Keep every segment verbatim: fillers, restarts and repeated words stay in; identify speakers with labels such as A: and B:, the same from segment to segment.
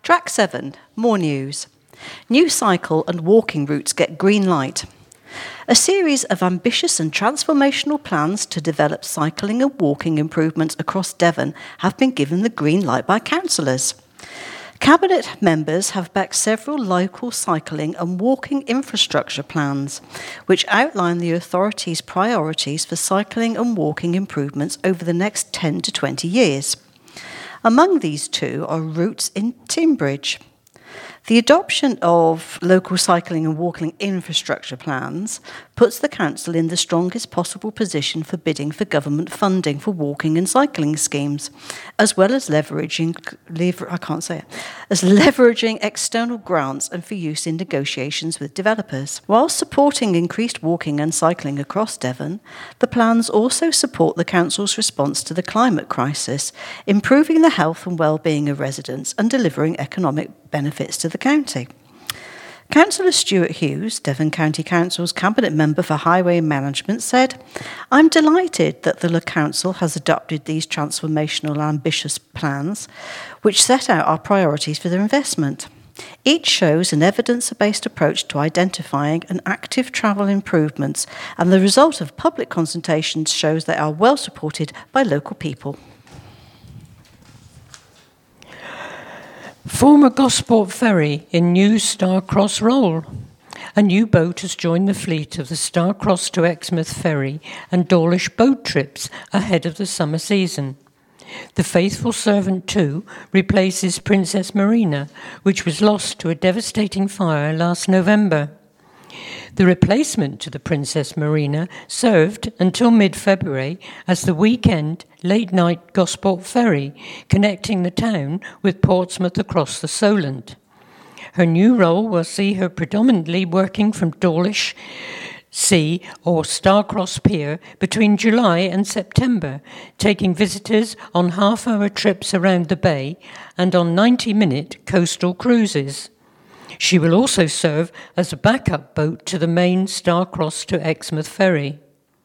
A: Track seven, more news. New cycle and walking routes get green light. A series of ambitious and transformational plans to develop cycling and walking improvements across Devon have been given the green light by councillors. Cabinet members have backed several local cycling and walking infrastructure plans, which outline the authority's priorities for cycling and walking improvements over the next ten to twenty years. Among these two are routes in Timbridge. The adoption of local cycling and walking infrastructure plans puts the council in the strongest possible position for bidding for government funding for walking and cycling schemes, as well as leveraging, lever, I can't say it, as leveraging external grants and for use in negotiations with developers. While supporting increased walking and cycling across Devon, the plans also support the council's response to the climate crisis, improving the health and well-being of residents and delivering economic benefits to the county. Councillor Stuart Hughes, Devon County Council's Cabinet Member for Highway Management, said, "I'm delighted that the Council has adopted these transformational ambitious plans which set out our priorities for their investment. Each shows an evidence-based approach to identifying and active travel improvements, and the result of public consultations shows they are well supported by local people."
B: Former Gosport Ferry in new Starcross Roll. A new boat has joined the fleet of the Starcross to Exmouth ferry and Dawlish boat trips ahead of the summer season. The Faithful Servant two replaces Princess Marina, which was lost to a devastating fire last November. The replacement to the Princess Marina served until mid-February as the weekend late-night Gosport ferry, connecting the town with Portsmouth across the Solent. Her new role will see her predominantly working from Dawlish Sea or Starcross Pier between July and September, taking visitors on half-hour trips around the bay and on ninety-minute coastal cruises. She will also serve as a backup boat to the main Starcross to Exmouth ferry.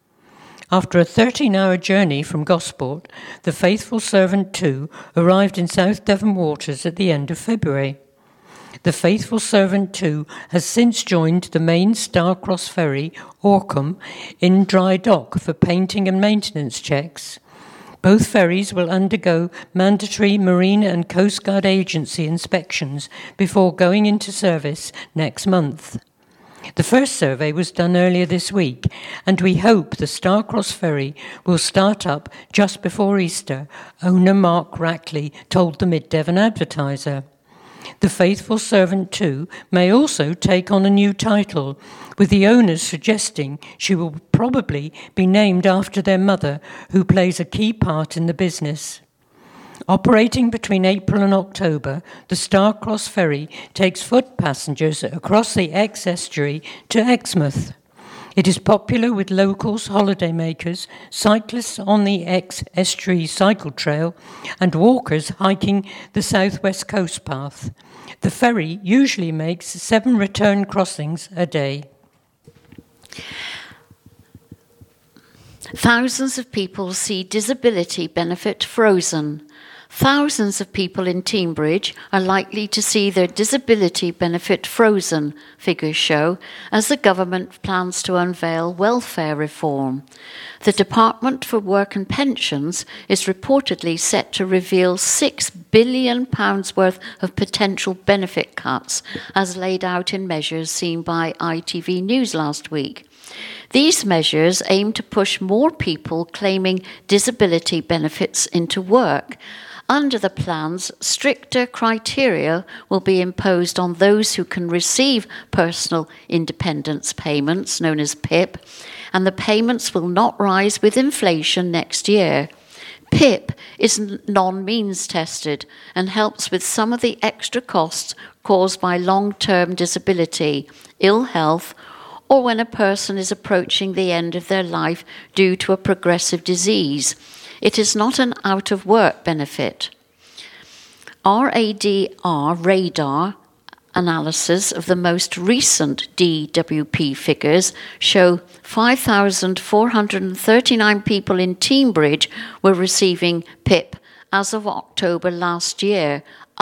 B: After a thirteen-hour journey from Gosport, the Faithful Servant two arrived in South Devon waters at the end of February. The Faithful Servant two has since joined the main Starcross ferry, Orcombe, in dry dock for painting and maintenance checks. Both ferries will undergo mandatory Marine and Coast Guard Agency inspections before going into service next month. The first survey was done earlier this week, and we hope the Starcross ferry will start up just before Easter, owner Mark Rackley told the Mid-Devon Advertiser. The Faithful Servant two may also take on a new title, with the owners suggesting she will probably be named after their mother, who plays a key part in the business. Operating between April and October, the Starcross ferry takes foot passengers across the Exe estuary to Exmouth. It is popular with locals, holidaymakers, cyclists on the Exe Estuary Cycle Trail, and walkers hiking the southwest coast path. The ferry usually makes seven return crossings a day.
C: Thousands of people see disability benefit frozen. Thousands of people in Teignbridge are likely to see their disability benefit frozen, figures show, as the government plans to unveil welfare reform. The Department for Work and Pensions is reportedly set to reveal six billion pounds worth of potential benefit cuts, as laid out in measures seen by I T V News last week. These measures aim to push more people claiming disability benefits into work. Under the plans, stricter criteria will be imposed on those who can receive personal independence payments, known as P I P, and the payments will not rise with inflation next year. P I P is non-means tested and helps with some of the extra costs caused by long-term disability, ill health, or when a person is approaching the end of their life due to a progressive disease. It is not an out-of-work benefit. R A D R radar analysis of the most recent D W P figures show five thousand four hundred thirty-nine people in Teignbridge were receiving P I P as of October last year, up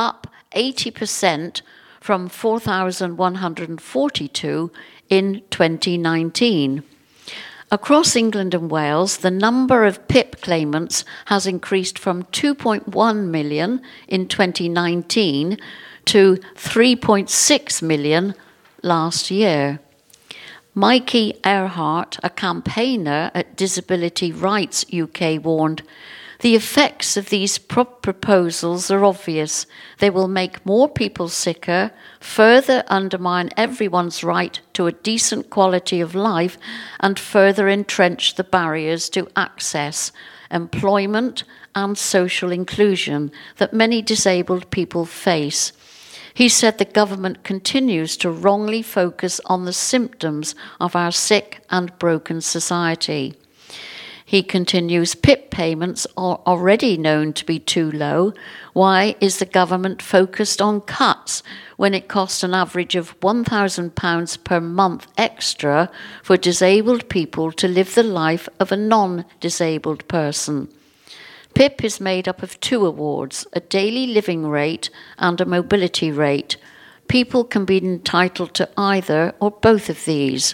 C: eighty percent from four thousand one hundred forty-two in twenty nineteen. Across England and Wales, the number of P I P claimants has increased from two point one million in twenty nineteen to three point six million last year. Mikey Earhart, a campaigner at Disability Rights U K, warned, "The effects of these pro- proposals are obvious. They will make more people sicker, further undermine everyone's right to a decent quality of life, and further entrench the barriers to access, employment, and social inclusion that many disabled people face." He said the government continues to wrongly focus on the symptoms of our sick and broken society. He continues, P I P payments are already known to be too low. Why is the government focused on cuts when it costs an average of one thousand pounds per month extra for disabled people to live the life of a non-disabled person? P I P is made up of two awards, a daily living rate and a mobility rate. People can be entitled to either or both of these.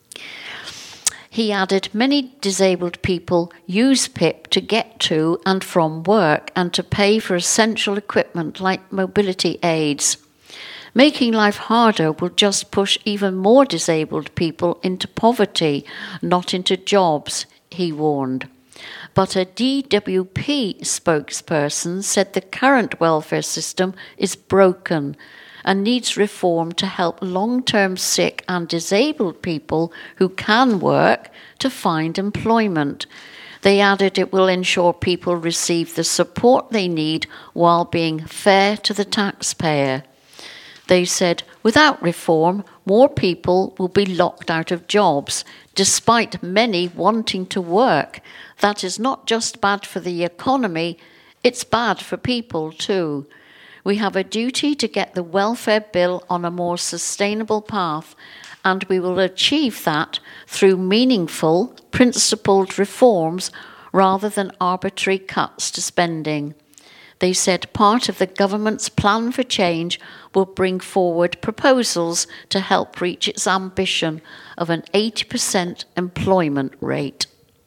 C: He added, many disabled people use P I P to get to and from work and to pay for essential equipment like mobility aids. Making life harder will just push even more disabled people into poverty, not into jobs, he warned. But a D W P spokesperson said the current welfare system is broken and needs reform to help long-term sick and disabled people who can work to find employment. They added it will ensure people receive the support they need while being fair to the taxpayer. They said, without reform, more people will be locked out of jobs, despite many wanting to work. That is not just bad for the economy, it's bad for people too. We have a duty to get the welfare bill on a more sustainable path, and we will achieve that through meaningful, principled reforms rather than arbitrary cuts to spending. They said part of the government's plan for change will bring forward proposals to help reach its ambition of an eighty percent employment rate.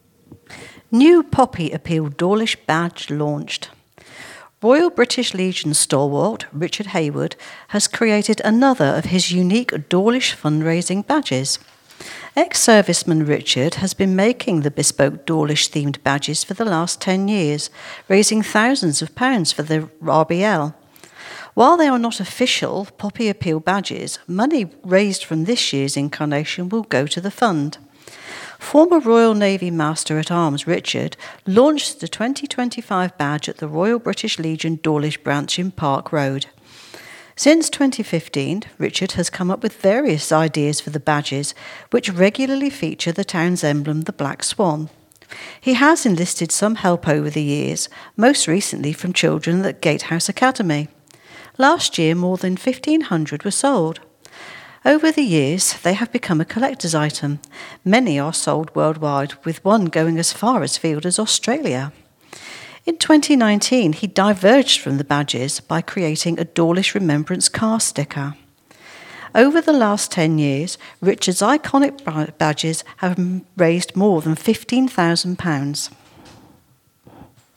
A: New Poppy Appeal Dawlish badge launched. Royal British Legion stalwart Richard Hayward has created another of his unique Dawlish fundraising badges. Ex-serviceman Richard has been making the bespoke Dawlish-themed badges for the last ten years, raising thousands of pounds for the R B L. While they are not official Poppy Appeal badges, money raised from this year's incarnation will go to the fund. Former Royal Navy Master-at-Arms Richard launched the twenty twenty-five badge at the Royal British Legion Dawlish branch in Park Road. Since twenty fifteen, Richard has come up with various ideas for the badges, which regularly feature the town's emblem, the Black Swan. He has enlisted some help over the years, most recently from children at Gatehouse Academy. Last year, more than fifteen hundred were sold. Over the years, they have become a collector's item. Many are sold worldwide, with one going as far afield as Australia. In twenty nineteen, he diverged from the badges by creating a Dawlish Remembrance car sticker. Over the last ten years, Richard's iconic badges have raised more than fifteen thousand pounds.